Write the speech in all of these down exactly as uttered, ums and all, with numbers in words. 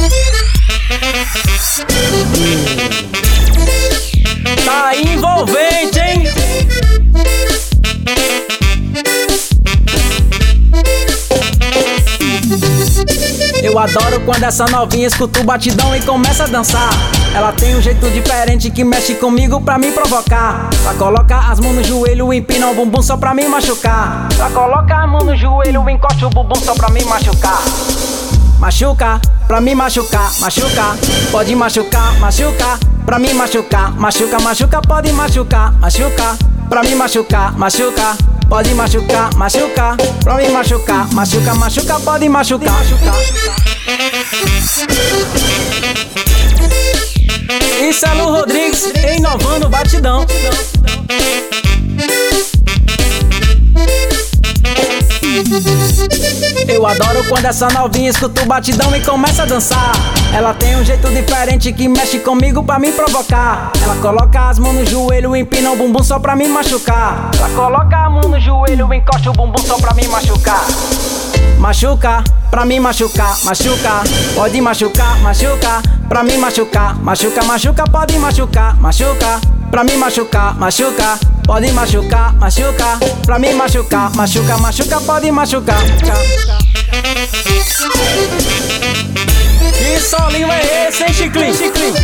Tá envolvente, hein? Eu adoro quando essa novinha escuta o batidão e começa a dançar. Ela tem um jeito diferente que mexe comigo pra me provocar. Ela coloca as mãos no joelho e empina o bumbum só pra me machucar. Ela coloca a mão no joelho e encosta o bumbum só pra me machucar. Machuca, pra me machucar, machuca. Pode machucar, machuca. Pra me machucar, machuca, machuca. Pode machucar, machuca. Pra me machucar, machuca. Pode machucar, machuca. Pra me machucar, machuca, machuca. Pode machucar, machucar. Isso é Lu Rodrigues, inovando o batidão. Eu adoro quando essa novinha escuta o batidão e começa a dançar. Ela tem um jeito diferente que mexe comigo pra me provocar. Ela coloca as mãos no joelho e empina o bumbum só pra me machucar. Ela coloca a mão no joelho e encosta o bumbum só pra me machucar. Machuca, pra me machucar, machuca. Pode machucar, machuca. Pra me machucar, machuca, machuca. Pode machucar, machuca. Pra me machucar, machuca. Pode machucar, machuca. Pra me machucar, machuca, machuca. Pode machucar. Que solinho é esse, hein, Chiclin? Chiclin.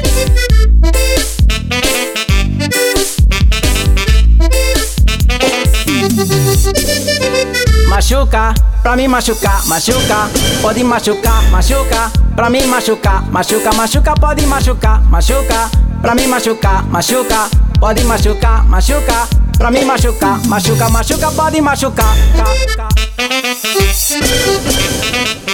Machuca, pra me machucar, machuca. Pode machucar, machuca. Pra me machucar, machuca, machuca. Pode machucar, machuca. Pra me machucar, machuca. Pode machucar, machuca. Pra me machucar, machuca, machuca. Pode machucar.